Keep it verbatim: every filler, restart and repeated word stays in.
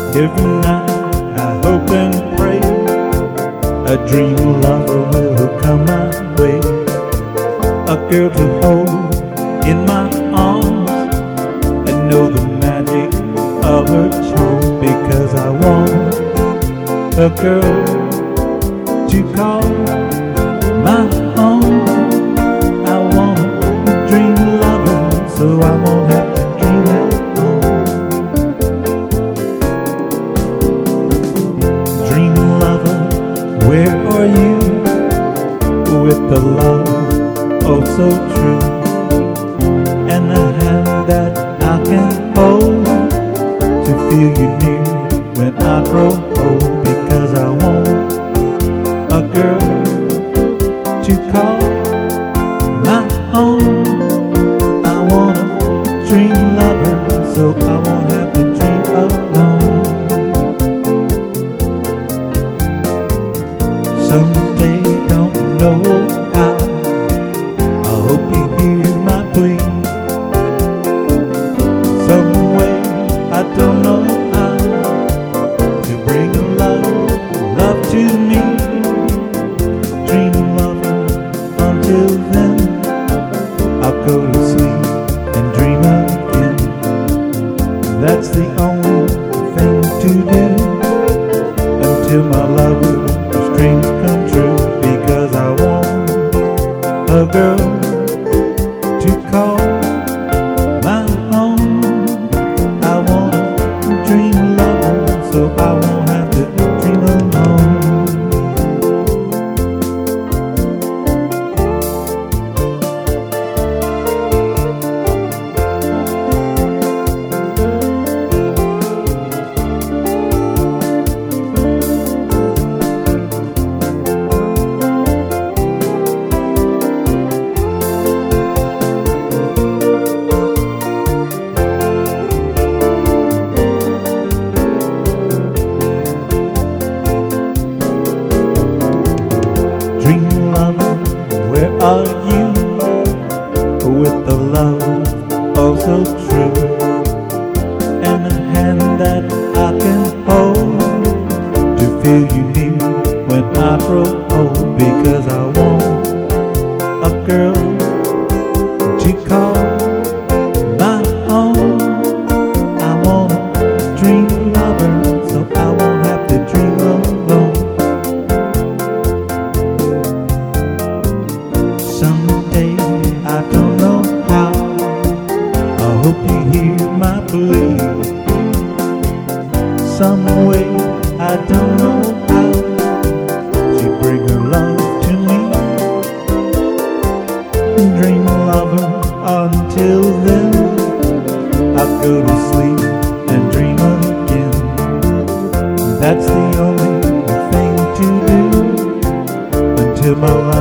Every night I hope and pray a dream lover will come my way, a girl to hold in my arms and know the magic of her charm. Because I want a girl to call my own. I want a dream lover so I won't have to dream alone. Dream lover, where are you with the love oh so true, and a hand that I can hold to feel you near when I grow old? Because I want a girl to call my own. I want a dream lover so I won't have to dream alone. Someday, don't know how, I hope you hear my plea. Some way, I don't know how, to bring a love, love to me. Dream lover, until then I'll go to sleep and dream again. That's the only thing to do until my lover's dreams come true. Because I want a girl to call my own. I want a dream lover so I won't have to dream alone. Dream lover, where are you with the love oh so true, and a hand that I can hold to feel you near when I grow old? Because I want a girl to call my own. I want a dream lover so I won't have to dream alone. Someday, I don't know how, I hope you hear my plea. Some way, I don't know how, she bring her love to me. Dream lover, until then I'll go to sleep and dream again. That's the only thing to do until my life